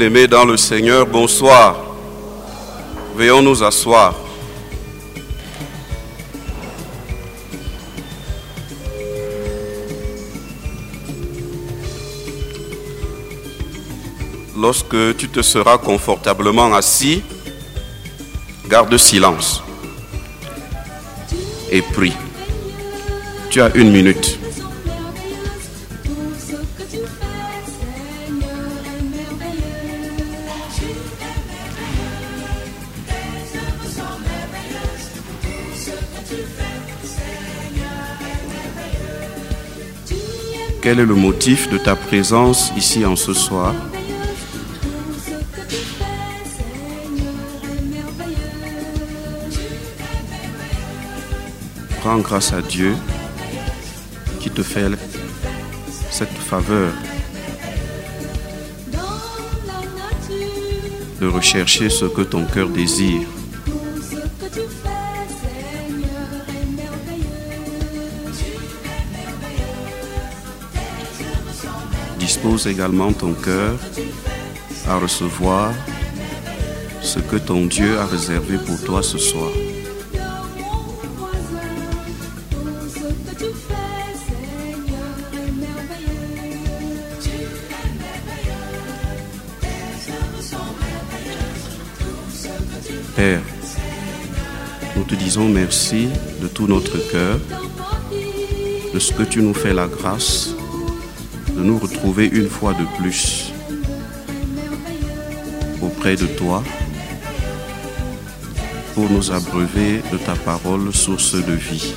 Bien-aimés dans le Seigneur, bonsoir. Veuillons nous asseoir. Lorsque tu te seras confortablement assis, garde silence et prie. Tu as 1 minute. Quel est le motif de ta présence ici en ce soir? Rends grâce à Dieu qui te fait cette faveur de rechercher ce que ton cœur désire. Dispose également ton cœur à recevoir ce que ton Dieu a réservé pour toi ce soir. Père, nous te disons merci de tout notre cœur, de ce que tu nous fais la grâce de nous retrouver une fois de plus auprès de toi pour nous abreuver de ta parole, source de vie.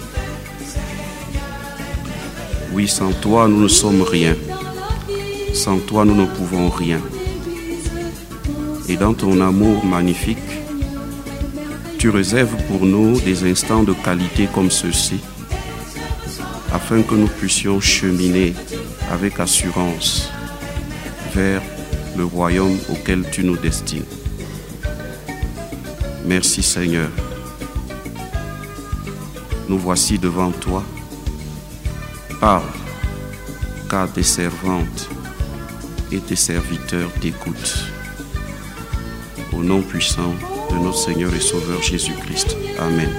Oui, sans toi, nous ne sommes rien. Sans toi, nous ne pouvons rien. Et dans ton amour magnifique, tu réserves pour nous des instants de qualité comme ceux-ci, afin que nous puissions cheminer avec assurance vers le royaume auquel tu nous destines. Merci Seigneur. Nous voici devant toi. Parle, car tes servantes et tes serviteurs t'écoutent. Au nom puissant de notre Seigneur et Sauveur Jésus-Christ. Amen.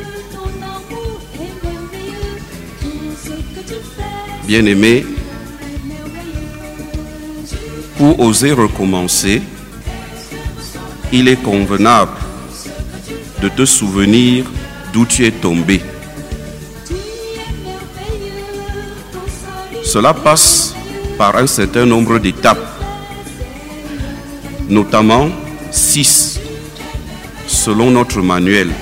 Bien-aimés, pour oser recommencer, il est convenable de te souvenir d'où tu es tombé. Cela passe par un certain nombre d'étapes, notamment 6, selon notre manuel.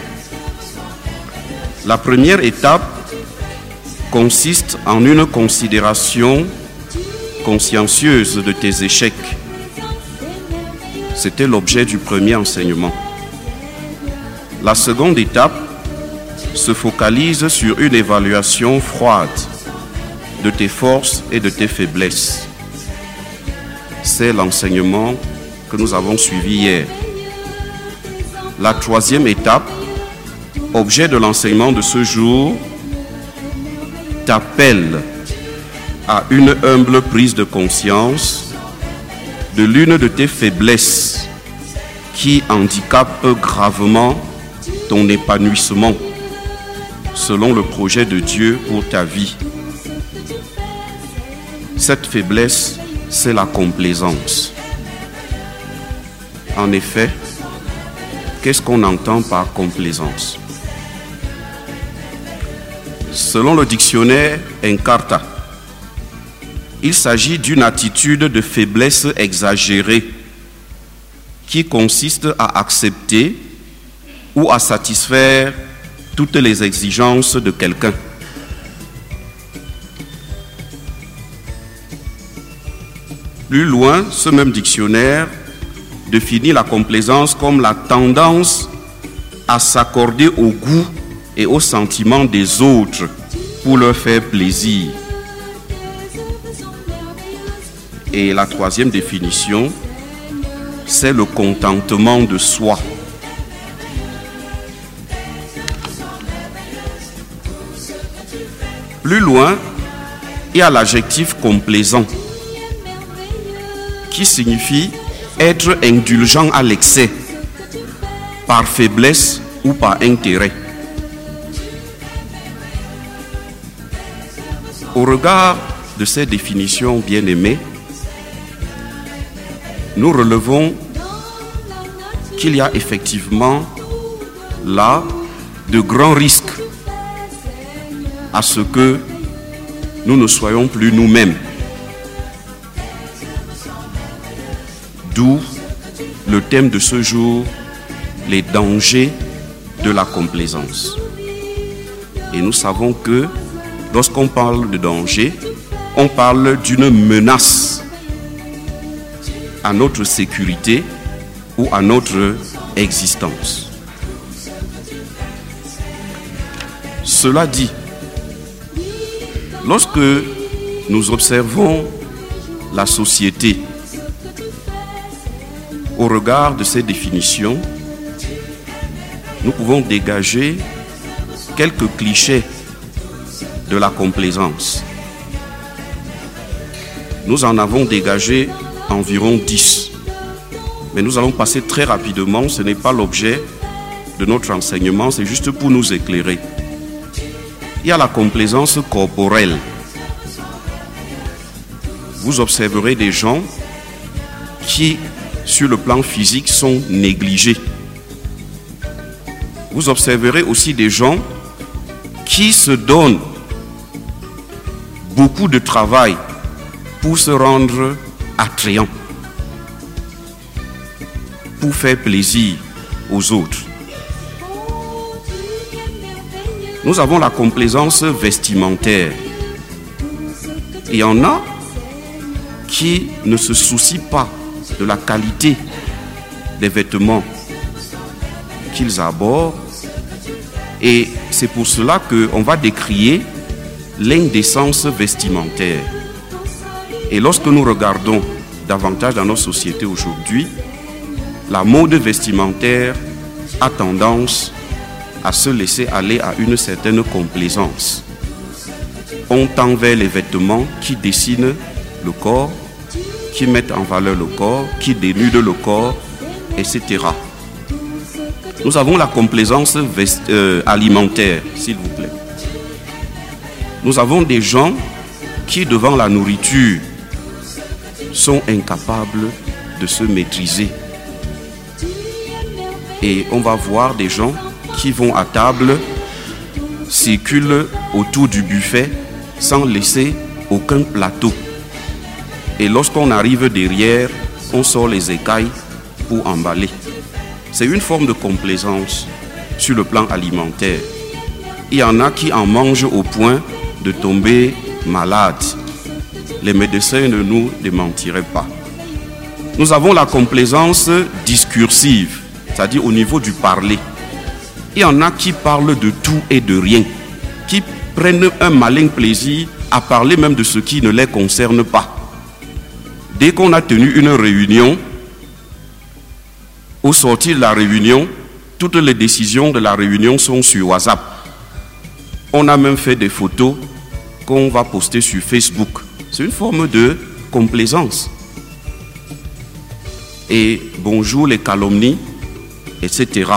La première étape consiste en une considération consciencieuse de tes échecs. C'était l'objet du premier enseignement. La seconde étape se focalise sur une évaluation froide de tes forces et de tes faiblesses. C'est l'enseignement que nous avons suivi hier. La troisième étape, objet de l'enseignement de ce jour, t'appelle à une humble prise de conscience de l'une de tes faiblesses qui handicape gravement ton épanouissement selon le projet de Dieu pour ta vie. Cette faiblesse, c'est la complaisance. En effet, qu'est-ce qu'on entend par complaisance? Selon le dictionnaire Encarta, il s'agit d'une attitude de faiblesse exagérée qui consiste à accepter ou à satisfaire toutes les exigences de quelqu'un. Plus loin, ce même dictionnaire définit la complaisance comme la tendance à s'accorder au goût et aux sentiments des autres pour leur faire plaisir. Et la troisième définition, c'est le contentement de soi. Plus loin, il y a l'adjectif complaisant qui signifie être indulgent à l'excès, par faiblesse ou par intérêt. Au regard de ces définitions bien-aimées, nous relevons qu'il y a effectivement là de grands risques à ce que nous ne soyons plus nous-mêmes. D'où le thème de ce jour, les dangers de la complaisance. Et nous savons que lorsqu'on parle de danger, on parle d'une menace à notre sécurité ou à notre existence. Cela dit, lorsque nous observons la société au regard de ces définitions, nous pouvons dégager quelques clichés de la complaisance. Nous en avons dégagé environ 10. Mais nous allons passer très rapidement, ce n'est pas l'objet de notre enseignement, c'est juste pour nous éclairer. Il y a la complaisance corporelle. Vous observerez des gens qui, sur le plan physique, sont négligés. Vous observerez aussi des gens qui se donnent beaucoup de travail pour se rendre attrayants, pour faire plaisir aux autres. Nous avons la complaisance vestimentaire. Il y en a qui ne se soucient pas de la qualité des vêtements qu'ils abordent, et c'est pour cela qu'on va décrier l'indécence vestimentaire. Et lorsque nous regardons davantage dans notre société aujourd'hui, la mode vestimentaire a tendance à se laisser aller à une certaine complaisance. On tend vers les vêtements qui dessinent le corps, qui mettent en valeur le corps, qui dénudent le corps, etc. Nous avons la complaisance alimentaire, s'il vous plaît. Nous avons des gens qui, devant la nourriture, sont incapables de se maîtriser. Et on va voir des gens qui vont à table, circulent autour du buffet sans laisser aucun plateau. Et lorsqu'on arrive derrière, on sort les écailles pour emballer. C'est une forme de complaisance sur le plan alimentaire. Il y en a qui en mangent au point de tomber malades. Les médecins ne nous démentiraient pas. Nous avons la complaisance discursive, c'est-à-dire au niveau du parler. Il y en a qui parlent de tout et de rien, qui prennent un malin plaisir à parler même de ce qui ne les concerne pas. Dès qu'on a tenu une réunion, au sortir de la réunion, toutes les décisions de la réunion sont sur WhatsApp. On a même fait des photos qu'on va poster sur Facebook. C'est une forme de complaisance. Et bonjour les calomnies, etc.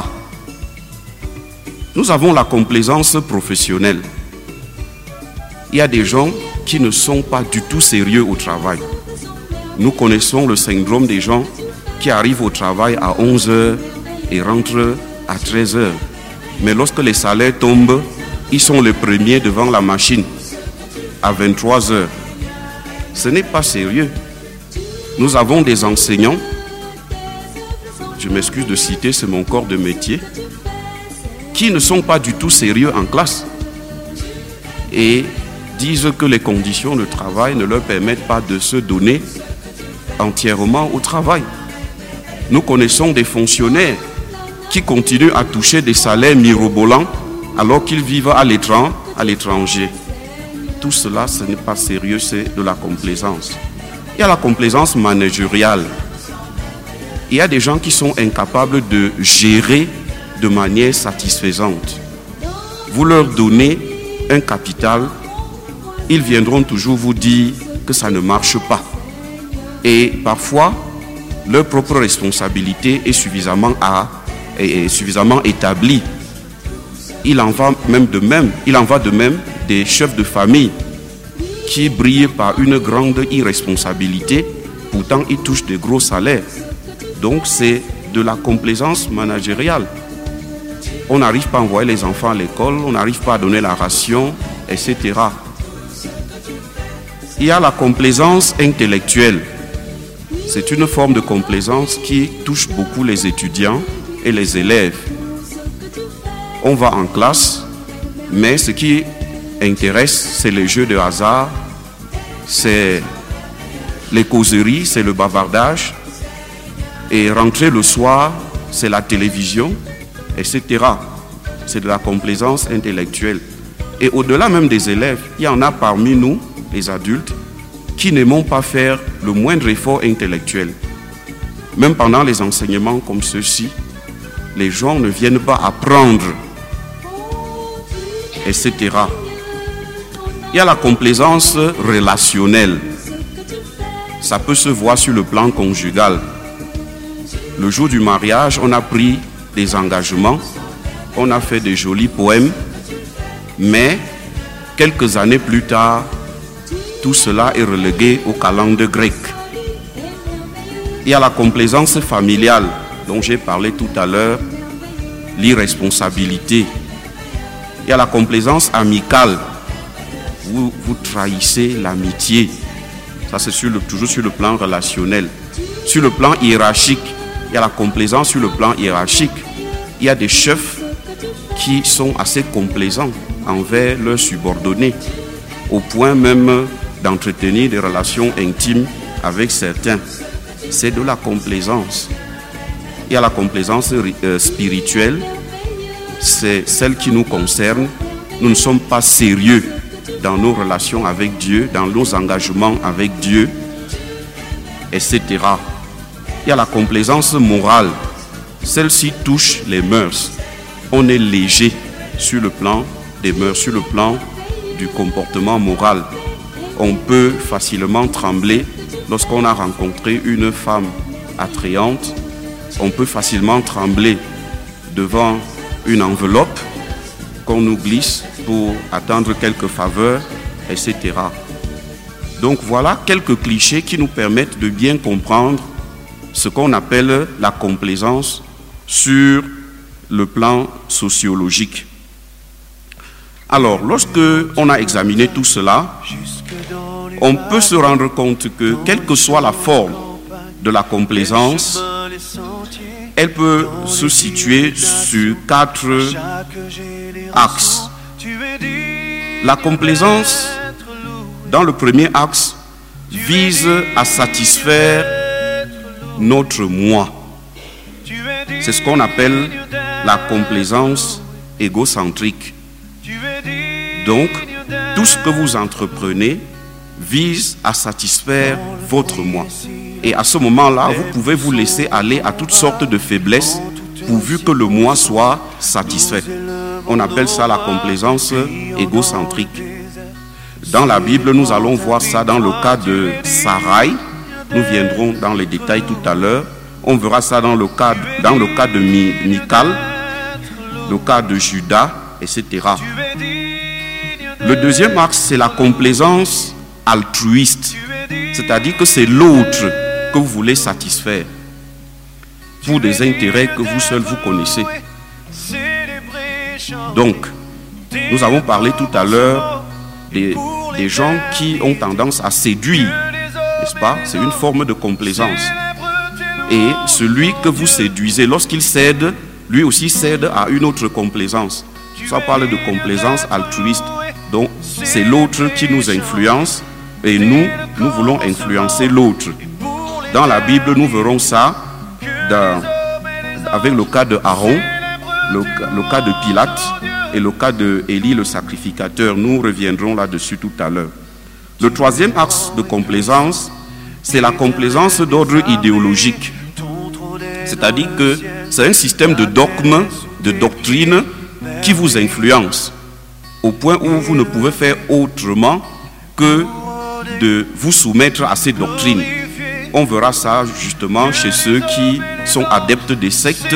Nous avons la complaisance professionnelle. Il y a des gens qui ne sont pas du tout sérieux au travail. Nous connaissons le syndrome des gens qui arrivent au travail à 11h et rentrent à 13h. Mais lorsque les salaires tombent, ils sont les premiers devant la machine à 23h. Ce n'est pas sérieux. Nous avons des enseignants, je m'excuse de citer, c'est mon corps de métier, qui ne sont pas du tout sérieux en classe et disent que les conditions de travail ne leur permettent pas de se donner entièrement au travail. Nous connaissons des fonctionnaires qui continuent à toucher des salaires mirobolants alors qu'ils vivent à l'étranger. Tout cela, ce n'est pas sérieux, c'est de la complaisance. Il y a la complaisance managériale. Il y a des gens qui sont incapables de gérer de manière satisfaisante. Vous leur donnez un capital, ils viendront toujours vous dire que ça ne marche pas. Et parfois, leur propre responsabilité est suffisamment établie. Il en va de même des chefs de famille qui brillent par une grande irresponsabilité, pourtant ils touchent de gros salaires. Donc c'est de la complaisance managériale. On n'arrive pas à envoyer les enfants à l'école, on n'arrive pas à donner la ration, etc. Il y a la complaisance intellectuelle. C'est une forme de complaisance qui touche beaucoup les étudiants et les élèves. On va en classe, mais ce qui intéresse, c'est les jeux de hasard, c'est les causeries, c'est le bavardage. Et rentrer le soir, c'est la télévision, etc. C'est de la complaisance intellectuelle. Et au-delà même des élèves, il y en a parmi nous, les adultes, qui n'aimons pas faire le moindre effort intellectuel. Même pendant les enseignements comme ceux-ci, les gens ne viennent pas apprendre, etc. Il y a la complaisance relationnelle. Ça peut se voir sur le plan conjugal. Le jour du mariage, on a pris des engagements, on a fait de jolis poèmes, mais quelques années plus tard, tout cela est relégué au calende grec. Il y a la complaisance familiale, dont j'ai parlé tout à l'heure, l'irresponsabilité. Il y a la complaisance amicale. Vous trahissez l'amitié. Ça, c'est toujours sur le plan relationnel. Sur le plan hiérarchique, il y a la complaisance sur le plan hiérarchique. Il y a des chefs qui sont assez complaisants envers leurs subordonnés, au point même d'entretenir des relations intimes avec certains. C'est de la complaisance. Il y a la complaisance spirituelle. C'est celle qui nous concerne. Nous ne sommes pas sérieux dans nos relations avec Dieu, dans nos engagements avec Dieu, etc. Il y a la complaisance morale. Celle-ci touche les mœurs. On est léger sur le plan des mœurs, sur le plan du comportement moral. On peut facilement trembler lorsqu'on a rencontré une femme attrayante. On peut facilement trembler devant une enveloppe qu'on nous glisse pour attendre quelques faveurs, etc. Donc voilà quelques clichés qui nous permettent de bien comprendre ce qu'on appelle la complaisance sur le plan sociologique. Alors, lorsque on a examiné tout cela, on peut se rendre compte que, quelle que soit la forme de la complaisance, elle peut se situer sur 4 axes. La complaisance, dans le premier axe, vise à satisfaire notre moi. C'est ce qu'on appelle la complaisance égocentrique. Donc, tout ce que vous entreprenez vise à satisfaire votre moi. Et à ce moment-là, vous pouvez vous laisser aller à toutes sortes de faiblesses pourvu que le moi soit satisfait. On appelle ça la complaisance égocentrique. Dans la Bible, nous allons voir ça dans le cas de Sarai. Nous viendrons dans les détails tout à l'heure. On verra ça dans le cas de Michal, le cas de Judas, etc. Le deuxième axe, c'est la complaisance altruiste. C'est-à-dire que c'est l'autre que vous voulez satisfaire pour des intérêts que vous seul vous connaissez. Donc, nous avons parlé tout à l'heure des gens qui ont tendance à séduire, n'est-ce pas? C'est une forme de complaisance. Et celui que vous séduisez, lorsqu'il cède, lui aussi cède à une autre complaisance. Ça parle de complaisance altruiste. Donc, c'est l'autre qui nous influence et nous voulons influencer l'autre. Dans la Bible, nous verrons ça avec le cas de Aaron, le cas de Pilate et le cas de Élie le sacrificateur. Nous reviendrons là-dessus tout à l'heure. Le troisième axe de complaisance, c'est la complaisance d'ordre idéologique. C'est-à-dire que c'est un système de dogmes, de doctrines qui vous influence au point où vous ne pouvez faire autrement que de vous soumettre à ces doctrines. on verra ça justement chez ceux qui sont adeptes des sectes.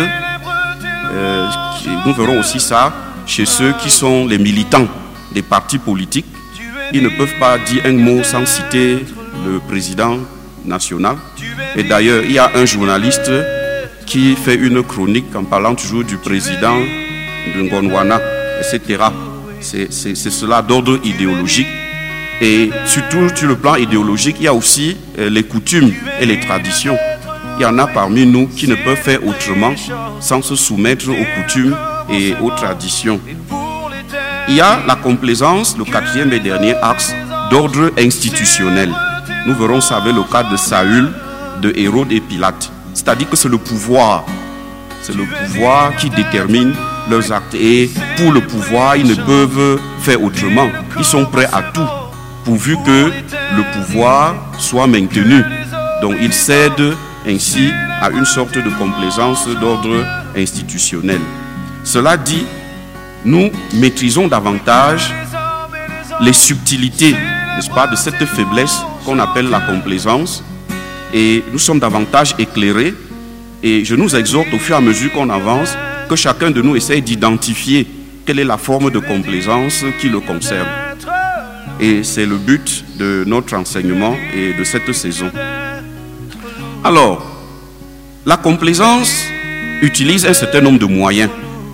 Nous verrons aussi ça chez ceux qui sont les militants des partis politiques. Ils ne peuvent pas dire un mot sans citer le président national. Et d'ailleurs, il y a un journaliste qui fait une chronique en parlant toujours du président de Gondwana, etc. C'est cela d'ordre idéologique. Et surtout sur le plan idéologique, il y a aussi les coutumes et les traditions. Il y en a parmi nous qui ne peuvent faire autrement sans se soumettre aux coutumes et aux traditions. Il y a la complaisance, le quatrième et dernier axe d'ordre institutionnel. Nous verrons ça avec le cas de Saül, de Hérode et Pilate. C'est-à-dire que c'est le pouvoir qui détermine leurs actes. Et pour le pouvoir, ils ne peuvent faire autrement. Ils sont prêts à tout, pourvu que le pouvoir soit maintenu. Donc ils cèdent ainsi à une sorte de complaisance d'ordre institutionnel. Cela dit, nous maîtrisons davantage les subtilités, n'est-ce pas, de cette faiblesse qu'on appelle la complaisance, et nous sommes davantage éclairés. Et je nous exhorte au fur et à mesure qu'on avance que chacun de nous essaye d'identifier quelle est la forme de complaisance qui le concerne. Et c'est le but de notre enseignement et de cette saison. Alors, la complaisance utilise un certain nombre de moyens.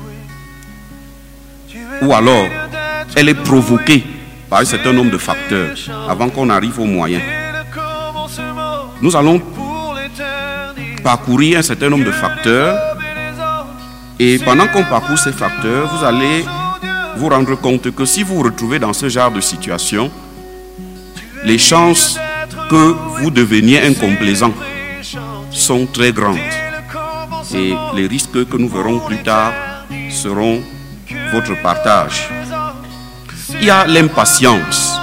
Ou alors, elle est provoquée par un certain nombre de facteurs avant qu'on arrive aux moyens. Nous allons parcourir un certain nombre de facteurs, et pendant qu'on parcourt ces facteurs, vous allez vous rendre compte que si vous vous retrouvez dans ce genre de situation, les chances que vous deveniez un complaisant sont très grandes, et les risques que nous verrons plus tard seront votre partage. Il y a l'impatience.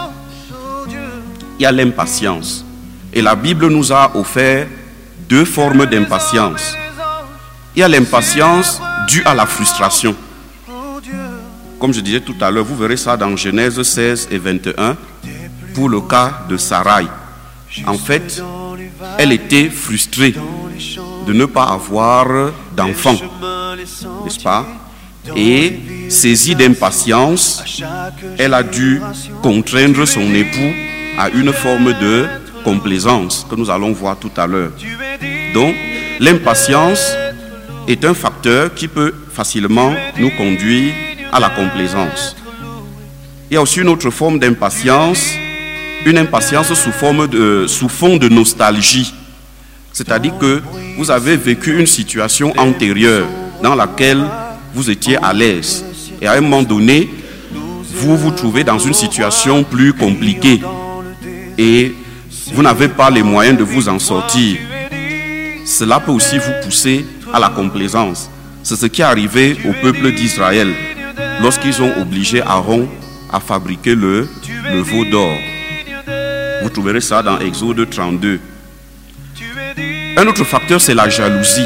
Et la Bible nous a offert deux formes d'impatience. Il y a l'impatience due à la frustration. Comme je disais tout à l'heure, vous verrez ça dans Genèse 16 et 21 pour le cas de Sarai. En fait, elle était frustrée de ne pas avoir d'enfant, n'est-ce pas? Et saisie d'impatience, elle a dû contraindre son époux à une forme de complaisance que nous allons voir tout à l'heure. Donc, l'impatience est un facteur qui peut facilement nous conduire à la complaisance. Il y a aussi une autre forme d'impatience, une impatience sous fond de nostalgie. C'est-à-dire que vous avez vécu une situation antérieure dans laquelle vous étiez à l'aise. Et à un moment donné, vous vous trouvez dans une situation plus compliquée. Et vous n'avez pas les moyens de vous en sortir. Cela peut aussi vous pousser à la complaisance. C'est ce qui est arrivé au peuple d'Israël lorsqu'ils ont obligé Aaron à fabriquer le veau d'or. Vous trouverez ça dans Exode 32. Un autre facteur, c'est la jalousie.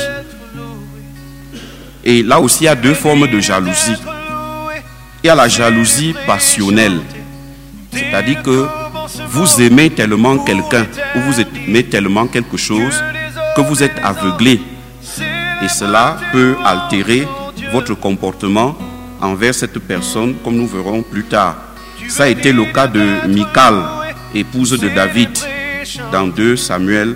Et là aussi, il y a deux formes de jalousie. Il y a la jalousie passionnelle. C'est-à-dire que vous aimez tellement quelqu'un ou vous aimez tellement quelque chose que vous êtes aveuglé. Et cela peut altérer votre comportement envers cette personne, comme nous verrons plus tard. Ça a été le cas de Michal, épouse de David, dans 2 Samuel,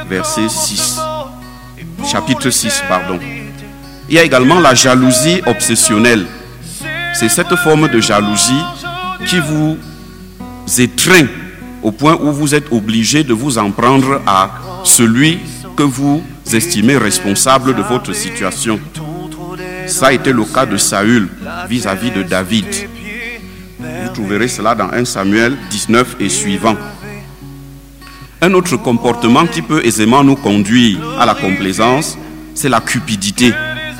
chapitre 6. Il y a également la jalousie obsessionnelle. C'est cette forme de jalousie qui vous étreint au point où vous êtes obligé de vous en prendre à celui que vous estimez responsable de votre situation. Ça a été le cas de Saül vis-à-vis de David. Vous trouverez cela dans 1 Samuel 19 et suivant. Un autre comportement qui peut aisément nous conduire à la complaisance, c'est la cupidité.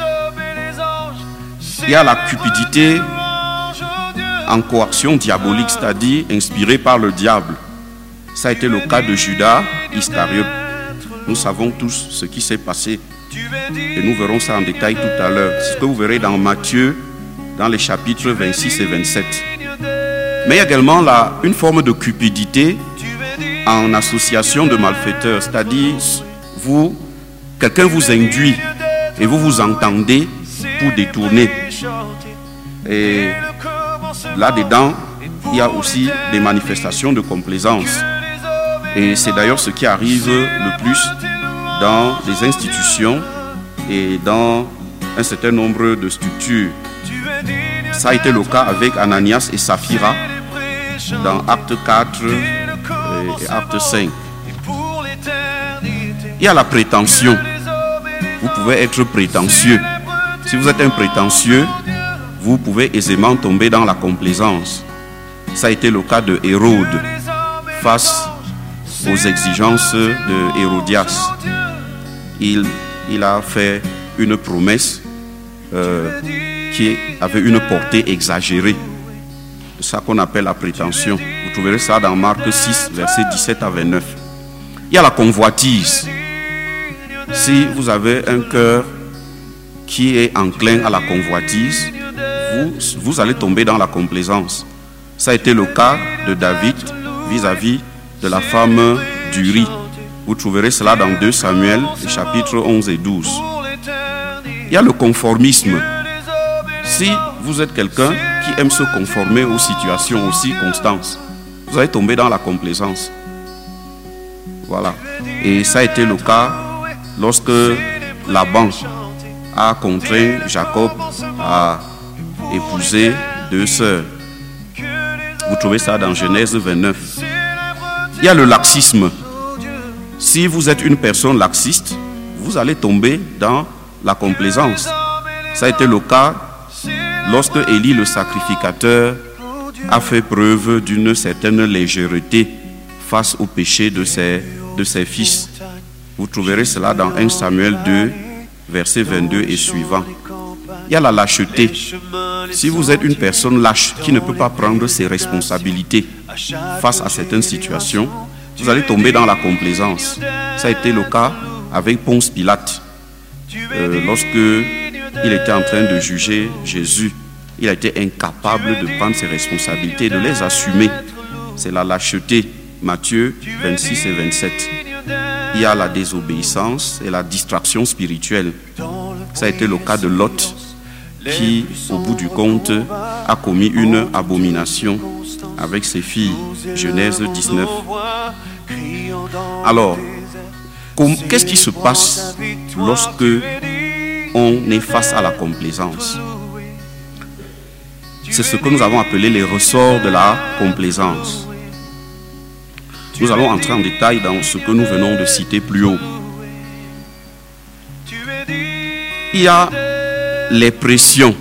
Il y a la cupidité en coaction diabolique, c'est-à-dire inspirée par le diable. Ça a été le cas de Judas Iscariote. Nous savons tous ce qui s'est passé et nous verrons ça en détail tout à l'heure. C'est ce que vous verrez dans Matthieu, dans les chapitres 26 et 27. Mais il y a également une forme de cupidité en association de malfaiteurs, c'est-à-dire quelqu'un vous induit et vous vous entendez pour détourner. Et là-dedans, il y a aussi des manifestations de complaisance. Et c'est d'ailleurs ce qui arrive le plus dans les institutions et dans un certain nombre de structures. Ça a été le cas avec Ananias et Saphira dans Acte 4 et Acte 5. Il y a la prétention. Vous pouvez être prétentieux. Si vous êtes un prétentieux, vous pouvez aisément tomber dans la complaisance. Ça a été le cas de Hérode face aux exigences de Hérodias. Il a fait une promesse qui avait une portée exagérée. C'est ça qu'on appelle la prétention. Vous trouverez ça dans Marc 6, versets 17 à 29. Il y a la convoitise. Si vous avez un cœur qui est enclin à la convoitise, vous allez tomber dans la complaisance. Ça a été le cas de David vis-à-vis de la femme d'Uri. Vous trouverez cela dans 2 Samuel, chapitres 11 et 12. Il y a le conformisme. Si vous êtes quelqu'un qui aime se conformer aux situations, aux circonstances, vous allez tomber dans la complaisance. Voilà. Et ça a été le cas lorsque Laban a contraint Jacob à épouser 2 sœurs. Vous trouvez ça dans Genèse 29. Il y a le laxisme. Si vous êtes une personne laxiste, vous allez tomber dans la complaisance. Ça a été le cas lorsque Élie le sacrificateur a fait preuve d'une certaine légèreté face au péché de ses fils. Vous trouverez cela dans 1 Samuel 2, versets 22 et suivants. Il y a la lâcheté. Si vous êtes une personne lâche qui ne peut pas prendre ses responsabilités face à certaines situations, vous allez tomber dans la complaisance. Ça a été le cas avec Ponce Pilate. Lorsque il était en train de juger Jésus, il a été incapable de prendre ses responsabilités et de les assumer. C'est la lâcheté. Matthieu 26 et 27. Il y a la désobéissance et la distraction spirituelle. Ça a été le cas de Lot, qui, au bout du compte, a commis une abomination avec ses filles. Genèse 19. Alors, qu'est-ce qui se passe lorsque on est face à la complaisance? C'est ce que nous avons appelé les ressorts de la complaisance. Nous allons entrer en détail dans ce que nous venons de citer plus haut. Il y a les pressions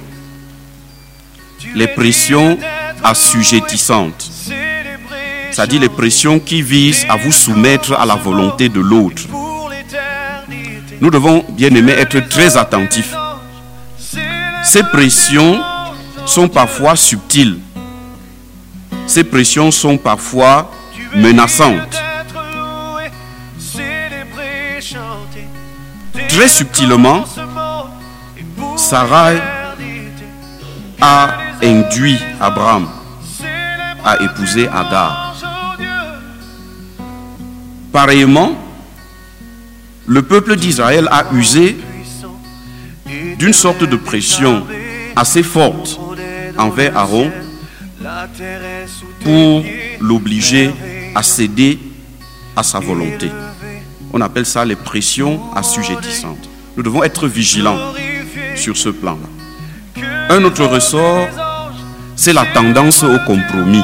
assujettissantes, c'est-à-dire les pressions qui visent à vous soumettre à la volonté de l'autre. Nous devons, bien aimés, être très attentifs. Ces pressions sont parfois subtiles. Ces pressions sont parfois menaçantes. Très subtilement, Sarai a induit Abraham à épouser Agar. Pareillement, le peuple d'Israël a usé d'une sorte de pression assez forte envers Aaron pour l'obliger à céder à sa volonté. On appelle ça les pressions assujettissantes. Nous devons être vigilants sur ce plan-là. Un autre ressort, c'est la tendance au compromis.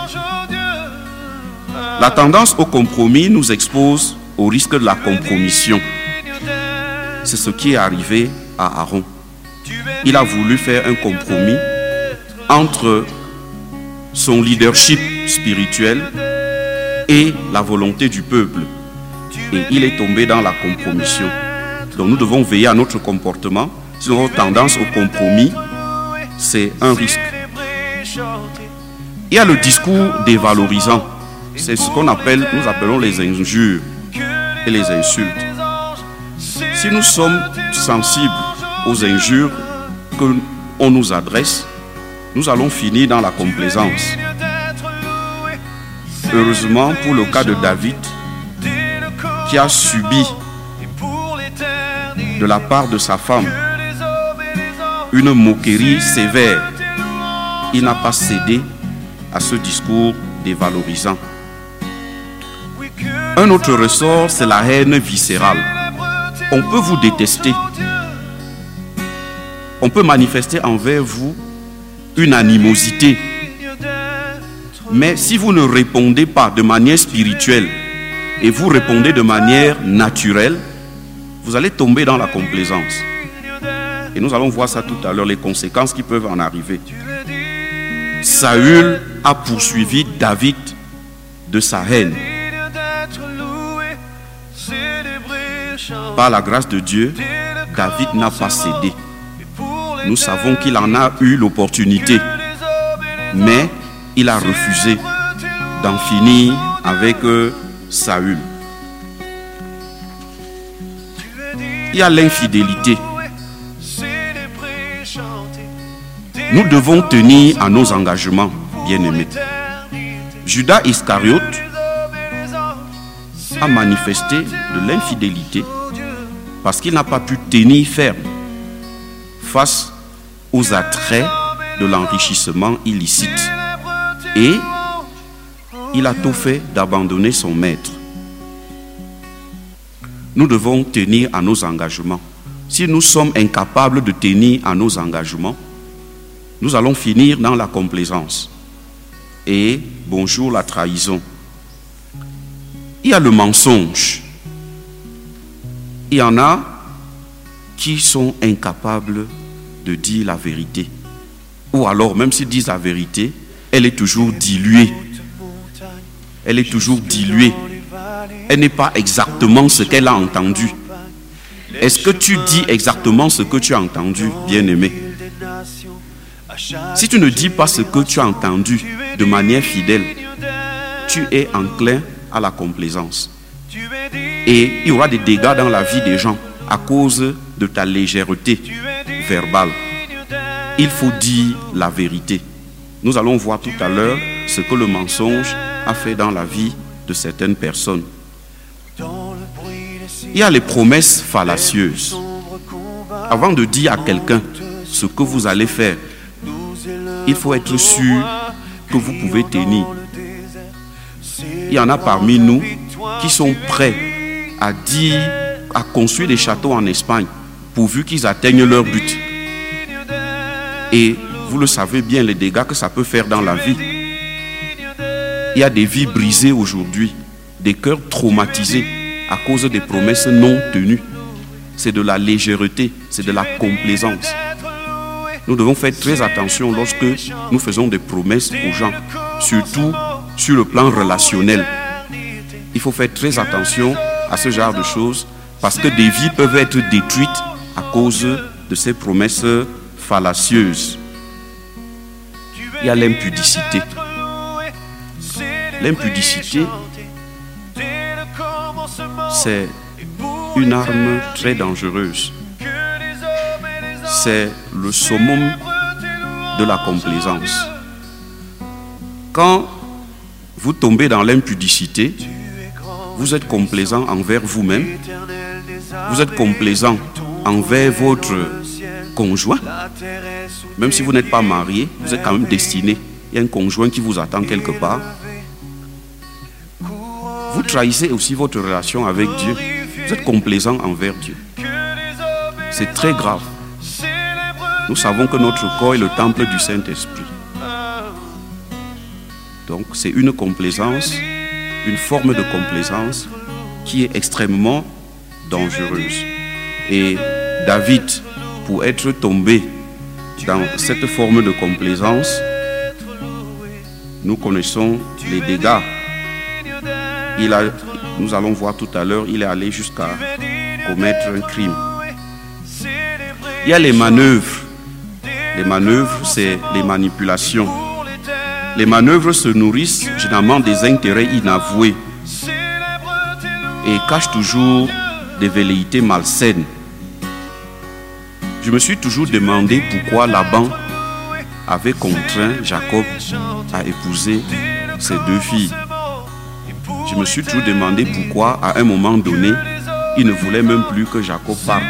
La tendance au compromis nous expose au risque de la compromission. C'est ce qui est arrivé à Aaron. Il a voulu faire un compromis entre son leadership spirituel et la volonté du peuple. Et il est tombé dans la compromission. Donc nous devons veiller à notre comportement. Si nous avons tendance au compromis, c'est un risque. Il y a le discours dévalorisant. C'est ce qu'on appelle, nous appelons les injures et les insultes. Si nous sommes sensibles aux injures qu'on nous adresse, nous allons finir dans la complaisance. Heureusement pour le cas de David, qui a subi de la part de sa femme une moquerie sévère, il n'a pas cédé à ce discours dévalorisant. Un autre ressort, c'est la haine viscérale. On peut vous détester. On peut manifester envers vous une animosité. Mais si vous ne répondez pas de manière spirituelle et vous répondez de manière naturelle, vous allez tomber dans la complaisance. Et nous allons voir ça tout à l'heure, les conséquences qui peuvent en arriver. Saül a poursuivi David de sa haine. Par la grâce de Dieu, David n'a pas cédé. Nous savons qu'il en a eu l'opportunité, mais il a refusé d'en finir avec Saül. Il y a l'infidélité. Nous devons tenir à nos engagements, bien-aimés. Judas Iscariote a manifesté de l'infidélité parce qu'il n'a pas pu tenir ferme face aux attraits de l'enrichissement illicite. Et il a tout fait d'abandonner son maître. Nous devons tenir à nos engagements. Si nous sommes incapables de tenir à nos engagements, nous allons finir dans la complaisance. Et bonjour la trahison. Il y a le mensonge. Il y en a qui sont incapables de dire la vérité. Ou alors, même s'ils disent la vérité, elle est toujours diluée. Elle est toujours diluée. Elle n'est pas exactement ce qu'elle a entendu. Est-ce que tu dis exactement ce que tu as entendu, bien-aimé? Si tu ne dis pas ce que tu as entendu de manière fidèle, tu es enclin à la complaisance. Et il y aura des dégâts dans la vie des gens à cause de ta légèreté verbale. Il faut dire la vérité. Nous allons voir tout à l'heure ce que le mensonge a fait dans la vie de certaines personnes. Il y a les promesses fallacieuses. Avant de dire à quelqu'un ce que vous allez faire, il faut être sûr que vous pouvez tenir. Il y en a parmi nous qui sont prêts à dire, à construire des châteaux en Espagne pourvu qu'ils atteignent leur but. Et vous le savez bien, les dégâts que ça peut faire dans la vie. Il y a des vies brisées aujourd'hui, des cœurs traumatisés à cause des promesses non tenues. C'est de la légèreté, c'est de la complaisance. Nous devons faire très attention lorsque nous faisons des promesses aux gens, surtout sur le plan relationnel. Il faut faire très attention à ce genre de choses parce que des vies peuvent être détruites à cause de ces promesses fallacieuses. Il y a l'impudicité. L'impudicité, c'est une arme très dangereuse. C'est le summum de la complaisance. Quand vous tombez dans l'impudicité, vous êtes complaisant envers vous-même, vous êtes complaisant envers votre conjoint, même si vous n'êtes pas marié, vous êtes quand même destiné. Il y a un conjoint qui vous attend quelque part. Vous trahissez aussi votre relation avec Dieu. Vous êtes complaisant envers Dieu. C'est très grave. Nous savons que notre corps est le temple du Saint-Esprit. Donc c'est une complaisance, une forme de complaisance qui est extrêmement dangereuse. Et David, pour être tombé dans cette forme de complaisance, nous connaissons les dégâts. Nous allons voir tout à l'heure, il est allé jusqu'à commettre un crime. Il y a les manœuvres. Les manœuvres, c'est les manipulations. Les manœuvres se nourrissent généralement des intérêts inavoués et cachent toujours des velléités malsaines. Je me suis toujours demandé pourquoi Laban avait contraint Jacob à épouser ses deux filles. Je me suis toujours demandé pourquoi, à un moment donné, il ne voulait même plus que Jacob parte.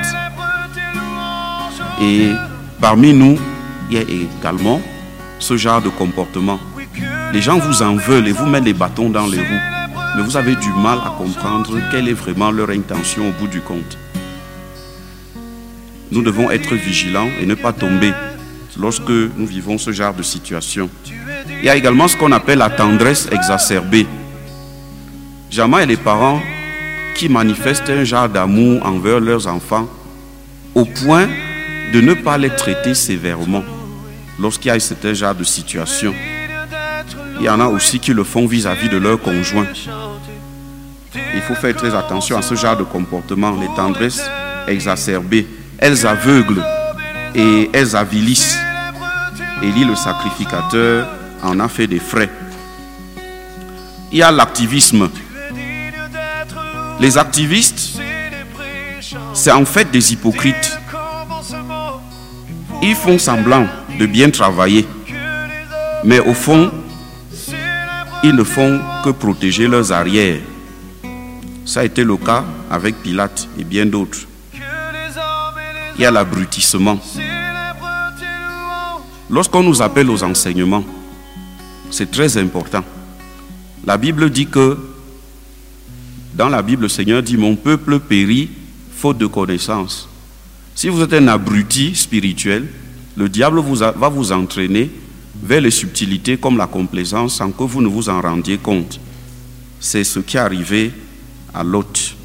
Et parmi nous, il y a également ce genre de comportement. Les gens vous en veulent et vous mettent les bâtons dans les roues. Mais vous avez du mal à comprendre quelle est vraiment leur intention au bout du compte. Nous devons être vigilants et ne pas tomber lorsque nous vivons ce genre de situation. Il y a également ce qu'on appelle la tendresse exacerbée. Jamais il y a des parents qui manifestent un genre d'amour envers leurs enfants au point de ne pas les traiter sévèrement lorsqu'il y a ce genre de situation. Il y en a aussi qui le font vis-à-vis de leur conjoint. Il faut faire très attention à ce genre de comportement. Les tendresses exacerbées, elles aveuglent et elles avilissent. Élie le sacrificateur en a fait des frais. Il y a l'activisme. Les activistes, c'est en fait des hypocrites. Ils font semblant de bien travailler, mais au fond, ils ne font que protéger leurs arrières. Ça a été le cas avec Pilate et bien d'autres. Il y a l'abrutissement. Lorsqu'on nous appelle aux enseignements, c'est très important. La Bible dit que, dans la Bible, le Seigneur dit « Mon peuple périt faute de connaissance ». Si vous êtes un abruti spirituel, le diable va vous entraîner vers les subtilités comme la complaisance sans que vous ne vous en rendiez compte. C'est ce qui est arrivé à Lot.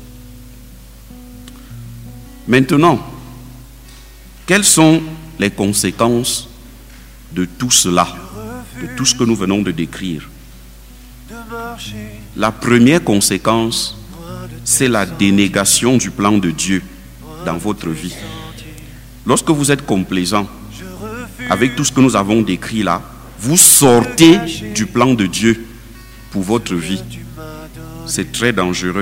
Maintenant, quelles sont les conséquences de tout cela, de tout ce que nous venons de décrire? La première conséquence, c'est la dénégation du plan de Dieu dans votre vie. Lorsque vous êtes complaisant avec tout ce que nous avons décrit là, vous sortez du plan de Dieu pour votre vie. C'est très dangereux.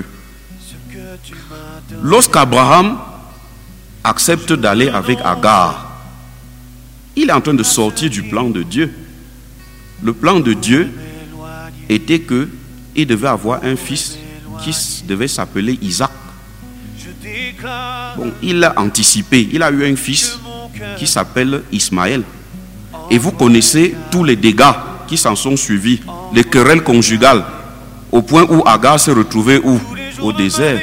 Lorsqu'Abraham accepte d'aller avec Agar, il est en train de sortir du plan de Dieu. Le plan de Dieu était qu'il devait avoir un fils qui devait s'appeler Isaac. Bon, il a anticipé, il a eu un fils qui s'appelle Ismaël. Et vous connaissez tous les dégâts qui s'en sont suivis, les querelles conjugales, au point où Agar s'est retrouvée où? Au désert.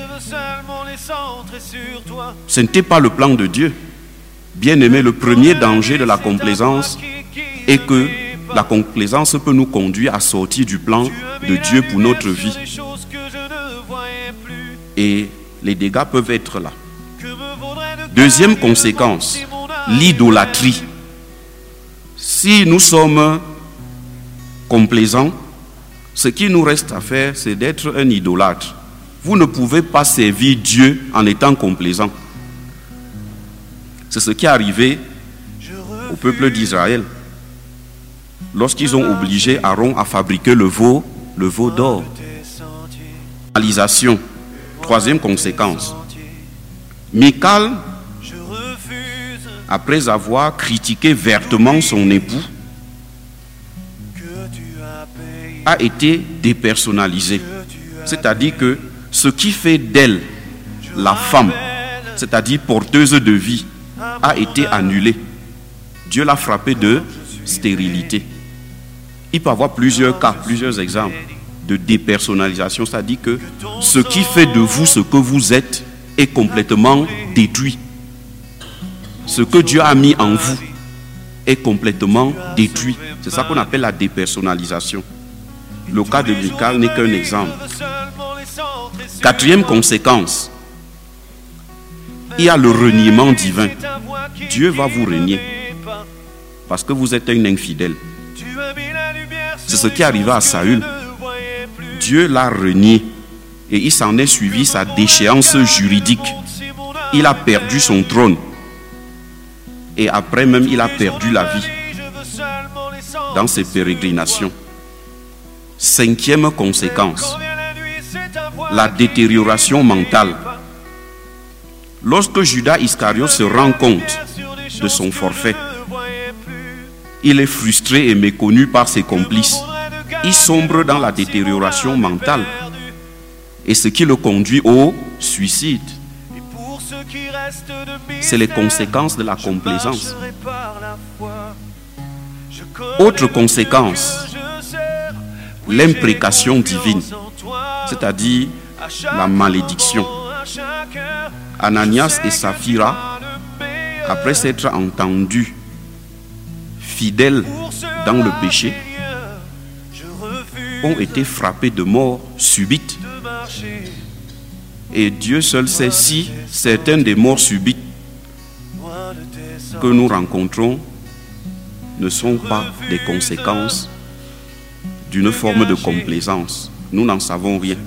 Ce n'était pas le plan de Dieu. Bien-aimé, le premier danger de la complaisance est que la complaisance peut nous conduire à sortir du plan de Dieu pour notre vie. Et les dégâts peuvent être là. Deuxième conséquence, l'idolâtrie. Si nous sommes complaisants, ce qui nous reste à faire, c'est d'être un idolâtre. Vous ne pouvez pas servir Dieu en étant complaisant. C'est ce qui est arrivé au peuple d'Israël lorsqu'ils ont obligé Aaron à fabriquer le veau d'or. Réalisation. Troisième conséquence. Michal, après avoir critiqué vertement son époux, a été dépersonnalisé. C'est-à-dire que ce qui fait d'elle la femme, c'est-à-dire porteuse de vie, a été annulé. Dieu l'a frappé de stérilité. Il peut y avoir plusieurs cas, plusieurs exemples de dépersonnalisation, c'est-à-dire que ce qui fait de vous ce que vous êtes est complètement détruit. Ce que Dieu a mis en vous est complètement détruit. C'est ça qu'on appelle la dépersonnalisation. Le cas de Michal n'est qu'un exemple. Quatrième conséquence, il y a le reniement divin. Dieu va vous renier parce que vous êtes un infidèle. C'est ce qui arriva à Saül. Dieu l'a renié et il s'en est suivi sa déchéance juridique. Il a perdu son trône et après même il a perdu la vie dans ses pérégrinations. Cinquième conséquence, la détérioration mentale. Lorsque Judas Iscariote se rend compte de son forfait, il est frustré et méconnu par ses complices. il sombre dans la détérioration mentale. Et ce qui le conduit au suicide. C'est les conséquences de la complaisance. Autre conséquence, l'imprécation divine, c'est-à-dire la malédiction. Ananias et Saphira, après s'être entendus fidèles dans le péché, ont été frappés de mort subite. Et Dieu seul sait si certaines des morts subites que nous rencontrons ne sont pas des conséquences d'une forme de complaisance. Nous n'en savons rien.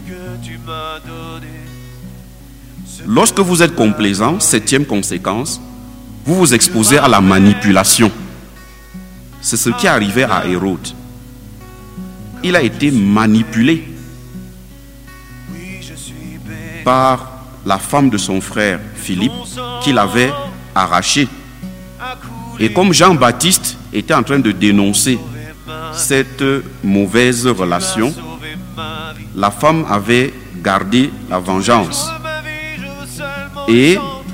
Lorsque vous êtes complaisant, 7e conséquence, vous vous exposez à la manipulation. C'est ce qui est arrivé à Hérode. Il a été manipulé par la femme de son frère Philippe qu'il avait arraché. Et comme Jean-Baptiste était en train de dénoncer cette mauvaise relation, la femme avait gardé la vengeance. Et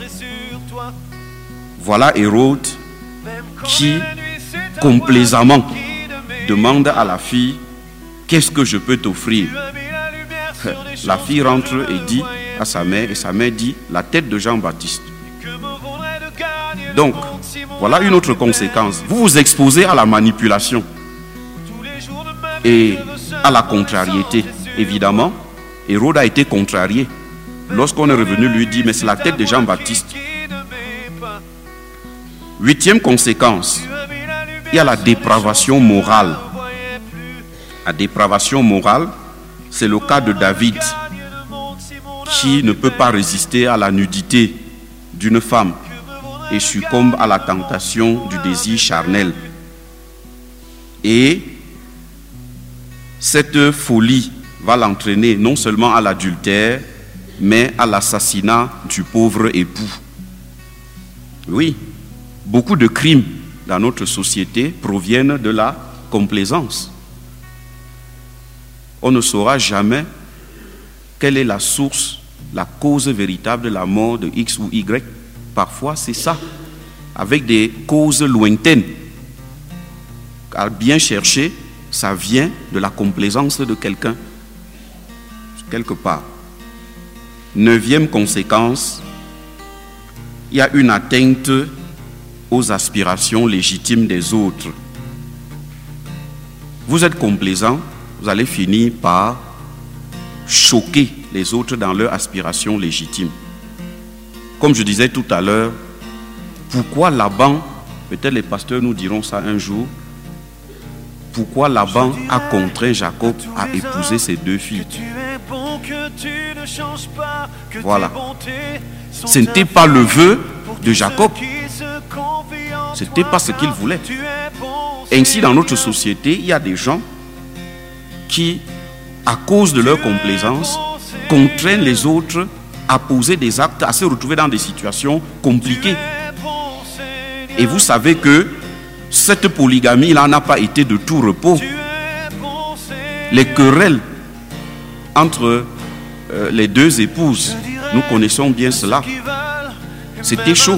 voilà Hérode qui complaisamment demande à la fille: qu'est-ce que je peux t'offrir? La fille rentre et dit à sa mère, et sa mère dit: la tête de Jean-Baptiste. Donc, voilà une autre conséquence. Vous vous exposez à la manipulation et à la contrariété. Évidemment, Hérode a été contrarié. Lorsqu'on est revenu lui dire: mais c'est la tête de Jean-Baptiste. 8e conséquence, il y a la dépravation morale. La dépravation morale, c'est le cas de David, qui ne peut pas résister à la nudité d'une femme et succombe à la tentation du désir charnel. Et cette folie va l'entraîner non seulement à l'adultère, mais à l'assassinat du pauvre époux. Oui, beaucoup de crimes dans notre société proviennent de la complaisance. On ne saura jamais quelle est la source, la cause véritable de la mort de X ou Y. Parfois, c'est ça, avec des causes lointaines. Car bien chercher, ça vient de la complaisance de quelqu'un, quelque part. 9e conséquence, il y a une atteinte aux aspirations légitimes des autres. Vous êtes complaisant, vous allez finir par choquer les autres dans leurs aspirations légitimes. Comme je disais tout à l'heure, pourquoi Laban, peut-être les pasteurs nous diront ça un jour, pourquoi Laban a contraint Jacob à épouser ses 2 filles? Voilà. Ce n'était pas le vœu de Jacob. Ce n'était pas ce qu'il voulait. Ainsi, dans notre société, il y a des gens qui, à cause de leur complaisance, contraignent les autres à poser des actes, à se retrouver dans des situations compliquées. Et vous savez que cette polygamie là n'a pas été de tout repos. Les querelles entre les 2 épouses, nous connaissons bien cela. C'était chaud.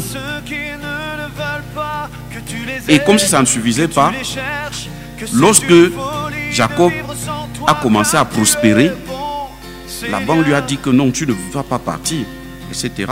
Et comme si ça ne suffisait pas, lorsque Jacob a commencé à prospérer, Laban lui a dit que non, tu ne vas pas partir, etc.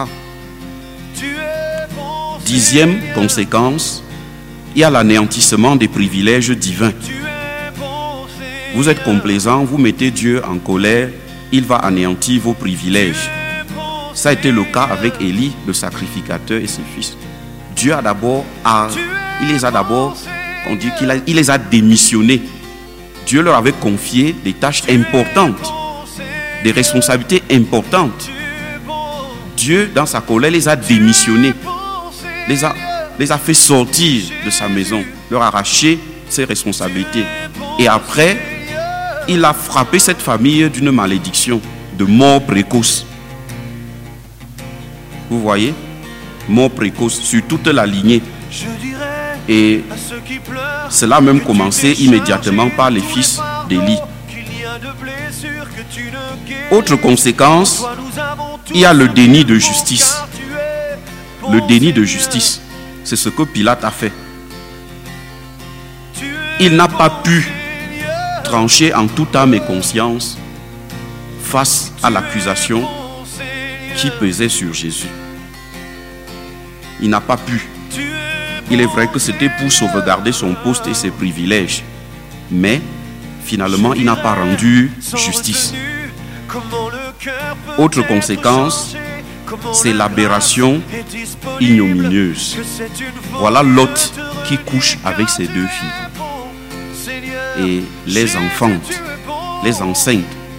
10e conséquence, il y a l'anéantissement des privilèges divins. Vous êtes complaisant, vous mettez Dieu en colère, il va anéantir vos privilèges. Ça a été le cas avec Élie, le sacrificateur, et ses fils. Dieu a d'abord, il les a démissionnés. Dieu leur avait confié des tâches importantes, des responsabilités importantes. Dieu, dans sa colère, les a démissionnés, les a fait sortir de sa maison, leur a arraché ses responsabilités. Et après, il a frappé cette famille d'une malédiction de mort précoce. Vous voyez, mort précoce sur toute la lignée. Et cela a même commencé immédiatement par les fils délit. Autre conséquence, il y a le déni de justice. Le déni de justice, c'est ce que Pilate a fait. Il n'a pas pu trancher en toute âme et conscience face à l'accusation qui pesait sur Jésus. Il n'a pas pu. Il est vrai que c'était pour sauvegarder son poste et ses privilèges. Mais finalement, il n'a pas rendu justice. Autre conséquence, c'est l'aberration ignominieuse. Voilà Lot qui couche avec ses deux filles. Et les enfantes, les enceintes.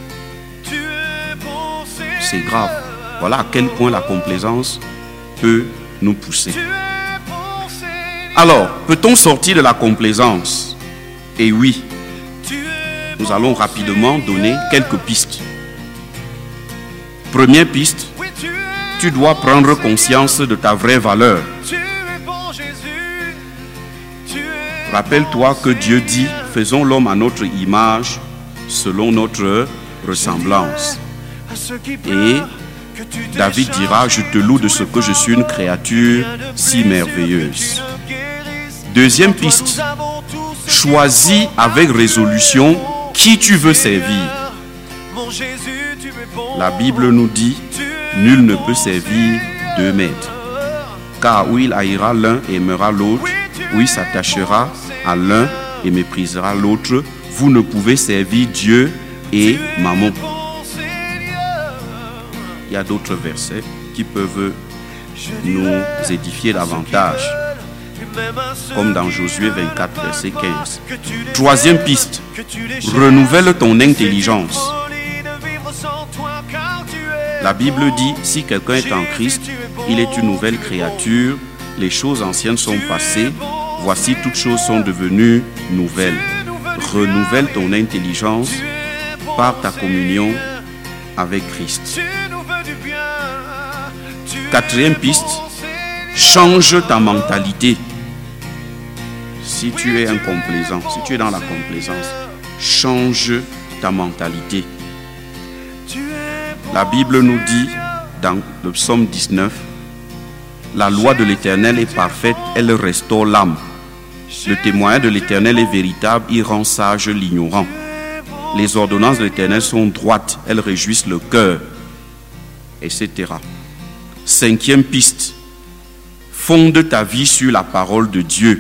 C'est grave. Voilà à quel point la complaisance peut nous pousser. Alors, peut-on sortir de la complaisance? Et oui, nous allons rapidement donner quelques pistes. Première piste, tu dois prendre conscience de ta vraie valeur. Rappelle-toi que Dieu dit, faisons l'homme à notre image, selon notre ressemblance. Et David dira, je te loue de ce que je suis une créature si merveilleuse. Deuxième piste, choisis avec résolution qui tu veux servir. La Bible nous dit, nul ne peut servir deux maîtres. Car où il haïra l'un et aimera l'autre, où il s'attachera à l'un et méprisera l'autre, vous ne pouvez servir Dieu et Mammon. Il y a d'autres versets qui peuvent nous édifier davantage, comme dans Josué 24, verset 15. Troisième piste, renouvelle ton intelligence. La Bible dit, si quelqu'un est en Christ, il est une nouvelle créature, les choses anciennes sont passées, voici toutes choses sont devenues nouvelles. Renouvelle ton intelligence par ta communion avec Christ. Quatrième piste, change ta mentalité. Si tu es un complaisant, si tu es dans la complaisance, change ta mentalité. La Bible nous dit dans le psaume 19, la loi de l'Éternel est parfaite, elle restaure l'âme. Le témoignage de l'Éternel est véritable, il rend sage l'ignorant. Les ordonnances de l'Éternel sont droites, elles réjouissent le cœur, etc. Cinquième piste, fonde ta vie sur la parole de Dieu.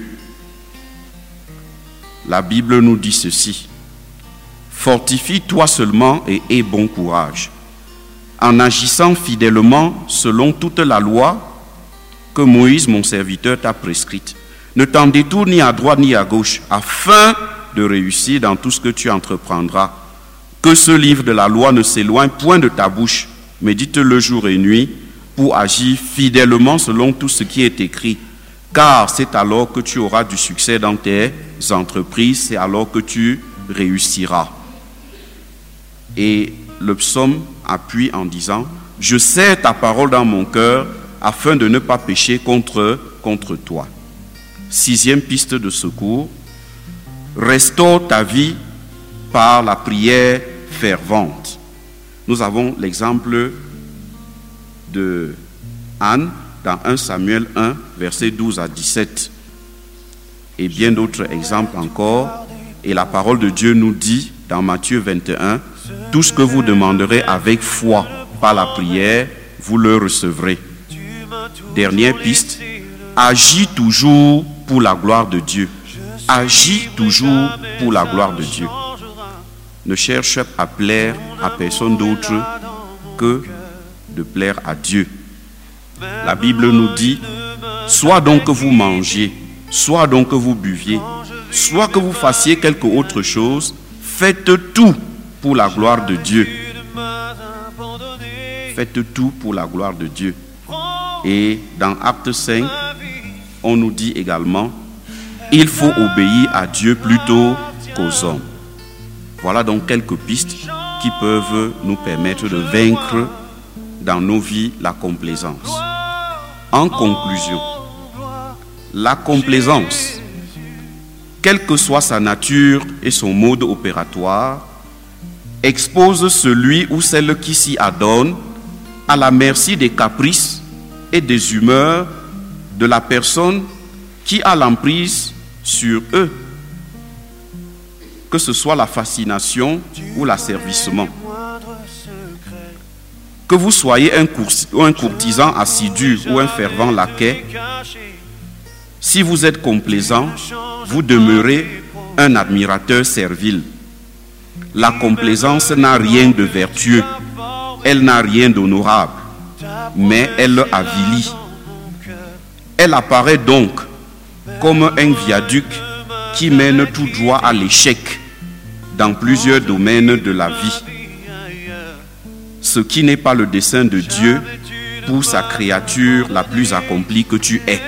La Bible nous dit ceci, fortifie-toi seulement et aie bon courage, en agissant fidèlement selon toute la loi que Moïse, mon serviteur, t'a prescrite. Ne t'en détourne ni à droite ni à gauche, afin de réussir dans tout ce que tu entreprendras. Que ce livre de la loi ne s'éloigne point de ta bouche, médite-le jour et nuit, pour agir fidèlement selon tout ce qui est écrit. Car c'est alors que tu auras du succès dans tes entreprises, c'est alors que tu réussiras. Et le psaume appuie en disant, je serre ta parole dans mon cœur, afin de ne pas pécher contre toi. Sixième piste de secours, restaure ta vie par la prière fervente. Nous avons l'exemple de Anne dans 1 Samuel 1, versets 12 à 17. Et bien d'autres exemples encore. Et la parole de Dieu nous dit dans Matthieu 21, tout ce que vous demanderez avec foi par la prière, vous le recevrez. Dernière piste, agis toujours pour la gloire de Dieu. Agis toujours pour la gloire de Dieu. Ne cherche à plaire à personne d'autre que de plaire à Dieu. La Bible nous dit, soit donc que vous mangiez, soit donc que vous buviez, soit que vous fassiez quelque autre chose, faites tout pour la gloire de Dieu. Faites tout pour la gloire de Dieu. Et dans Acte 5, on nous dit également, il faut obéir à Dieu plutôt qu'aux hommes. Voilà donc quelques pistes qui peuvent nous permettre de vaincre dans nos vies la complaisance. En conclusion, la complaisance, quelle que soit sa nature et son mode opératoire, expose celui ou celle qui s'y adonne à la merci des caprices et des humeurs de la personne qui a l'emprise sur eux, que ce soit la fascination ou l'asservissement. Que vous soyez un courtisan assidu ou un fervent laquais, si vous êtes complaisant, vous demeurez un admirateur servile. La complaisance n'a rien de vertueux, elle n'a rien d'honorable, mais elle avilit. Elle apparaît donc comme un viaduc qui mène tout droit à l'échec dans plusieurs domaines de la vie. Ce qui n'est pas le dessein de Dieu pour sa créature la plus accomplie que tu es.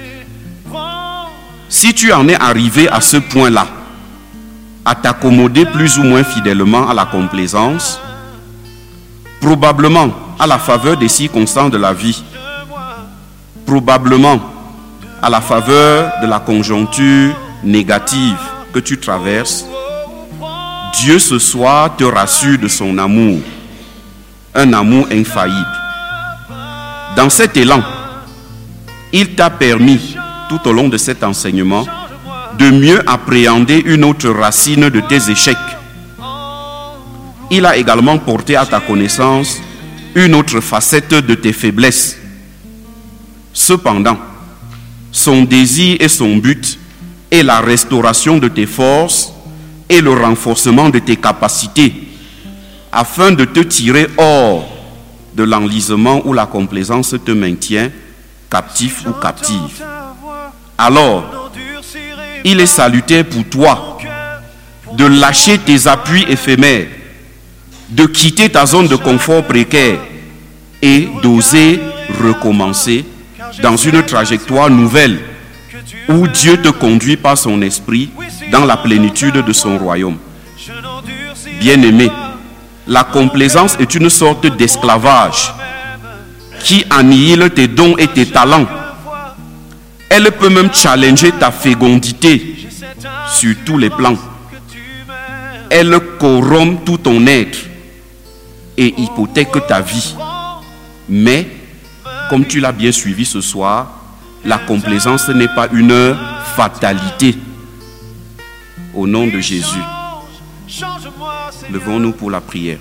Si tu en es arrivé à ce point-là, à t'accommoder plus ou moins fidèlement à la complaisance, probablement à la faveur des circonstances de la vie, probablement à la faveur de la conjoncture négative que tu traverses, Dieu ce soir te rassure de son amour, un amour infaillible. Dans cet élan, il t'a permis, tout au long de cet enseignement, de mieux appréhender une autre racine de tes échecs. Il a également porté à ta connaissance une autre facette de tes faiblesses. Cependant, son désir et son but est la restauration de tes forces et le renforcement de tes capacités, afin de te tirer hors de l'enlisement où la complaisance te maintient captif ou captive. Alors, il est salutaire pour toi de lâcher tes appuis éphémères, de quitter ta zone de confort précaire et d'oser recommencer dans une trajectoire nouvelle où Dieu te conduit par son esprit dans la plénitude de son royaume. Bien-aimé, la complaisance est une sorte d'esclavage qui annihile tes dons et tes talents. Elle peut même challenger ta fécondité sur tous les plans. Elle corrompt tout ton être et hypothèque ta vie. Mais, comme tu l'as bien suivi ce soir, la complaisance n'est pas une fatalité. Au nom de Jésus, levons-nous pour la prière.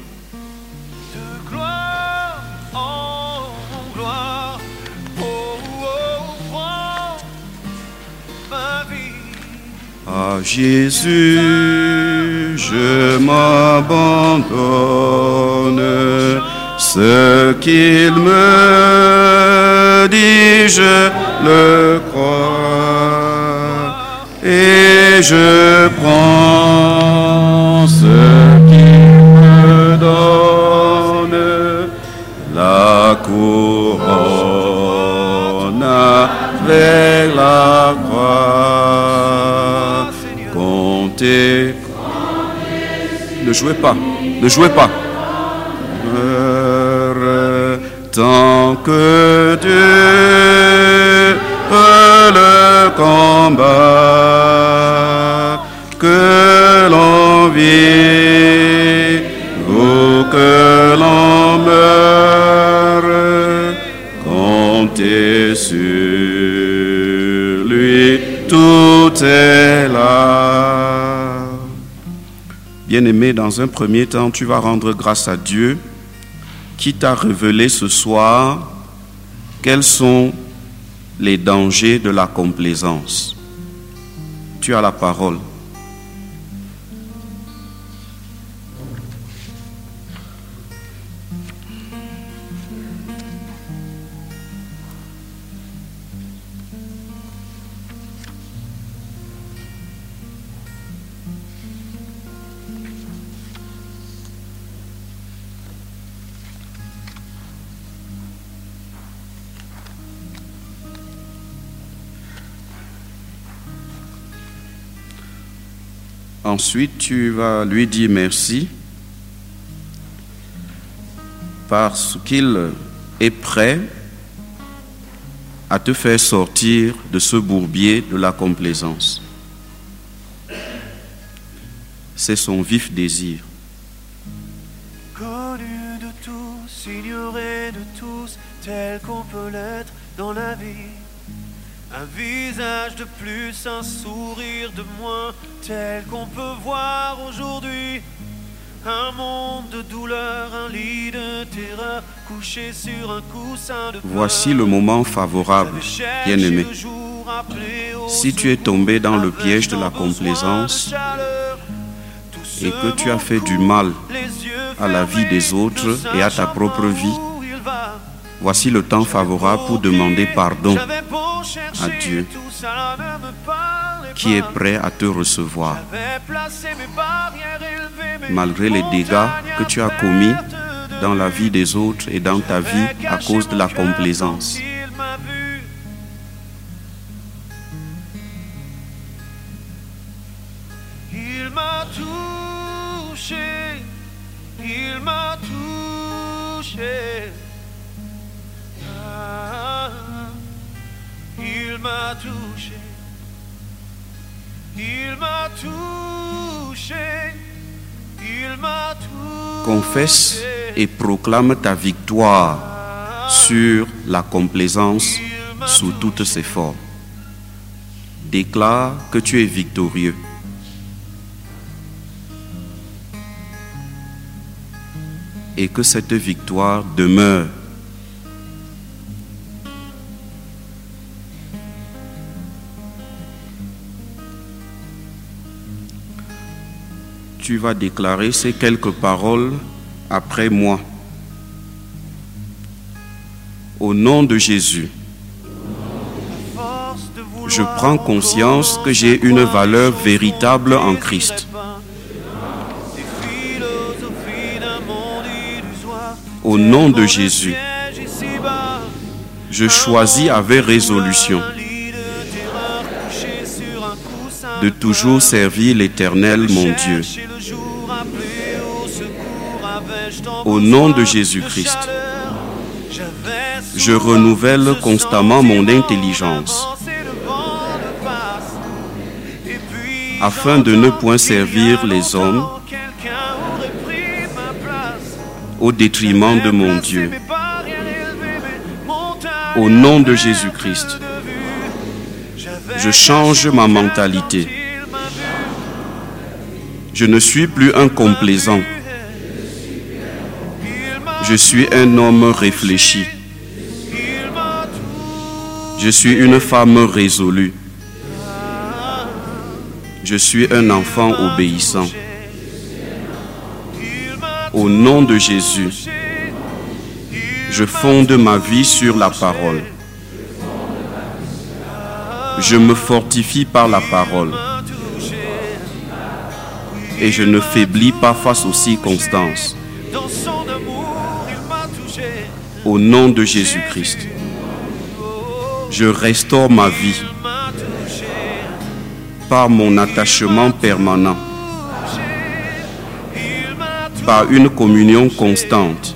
À Jésus, je m'abandonne. Ce qu'il me dit, je le crois. Et je prends ce qu'il me donne, la couronne avec la croix. Comptez. Ne jouez pas, ne jouez pas. Tant que Dieu le combat, que l'on vive ou que l'on meure, comptez sur lui, tout est là. Bien-aimé, dans un premier temps, tu vas rendre grâce à Dieu qui t'a révélé ce soir quels sont les dangers de la complaisance. Tu as la parole. Ensuite, tu vas lui dire merci parce qu'il est prêt à te faire sortir de ce bourbier de la complaisance. c'est son vif désir. Connu de tous, ignoré de tous, tel qu'on peut l'être dans la vie. Un visage de plus, un sourire de moins, tel qu'on peut voir aujourd'hui. Un monde de douleur, un lit de terreur, couché sur un coussin de peur. Voici le moment favorable, bien-aimé. Si tu es tombé dans le piège de la complaisance et que tu as fait du mal à la vie des autres et à ta propre vie, voici le temps favorable pour demander pardon à Dieu, qui est prêt à te recevoir. Malgré les dégâts que tu as commis dans la vie des autres et dans ta vie à cause de la complaisance. Il m'a touché, il m'a touché. Ah, il m'a touché, il m'a touché, il m'a touché. Confesse et proclame ta victoire sur la complaisance sous toutes ses formes. Déclare que tu es victorieux. Et que cette victoire demeure. Tu vas déclarer ces quelques paroles après moi. Au nom de Jésus, je prends conscience que j'ai une valeur véritable en Christ. Au nom de Jésus, je choisis avec résolution de toujours servir l'Éternel, mon Dieu. Au nom de Jésus-Christ, je renouvelle constamment mon intelligence afin de ne point servir les hommes au détriment de mon Dieu. Au nom de Jésus-Christ, je change ma mentalité. Je ne suis plus un complaisant. Je suis un homme réfléchi. Je suis une femme résolue. Je suis un enfant obéissant. Au nom de Jésus, je fonde ma vie sur la parole. Je me fortifie par la parole. Et je ne faiblis pas face aux circonstances. Au nom de Jésus-Christ, je restaure ma vie par mon attachement permanent, par une communion constante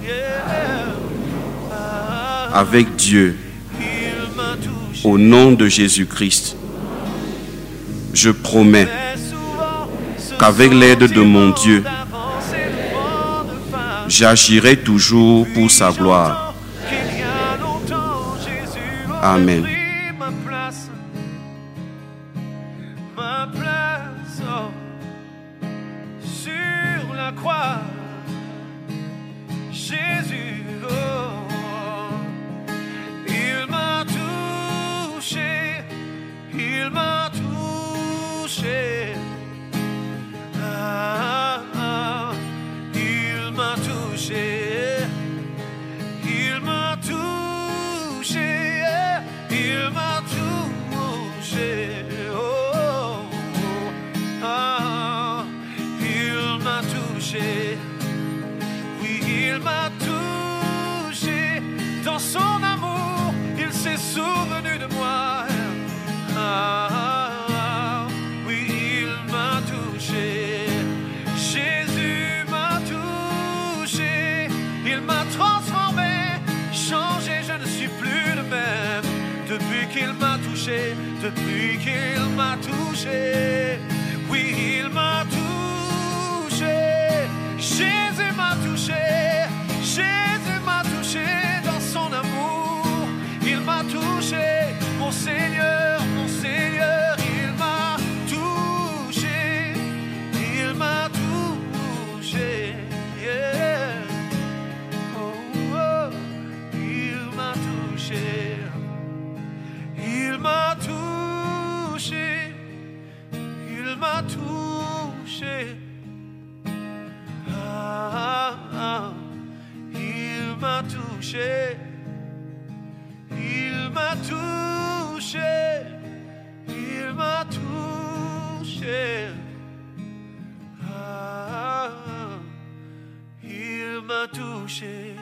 avec Dieu. Au nom de Jésus-Christ, je promets qu'avec l'aide de mon Dieu, j'agirai toujours pour sa gloire. Amen. Ma place sur la croix, Jésus, il m'a touché, il m'a touché. Il m'a touché, il m'a touché, il m'a touché, oh, il m'a touché, oui, il m'a touché, dans son amour, il s'est souvenu de moi, oui, il m'a touché. Jésus m'a touché, il m'a transformé, changé, je ne suis plus le même. Depuis qu'il m'a touché, depuis qu'il m'a touché, oui, il m'a touché. m'a touché. Il m'a touché. Il m'a touché. Il m'a touché. Il m'a touché.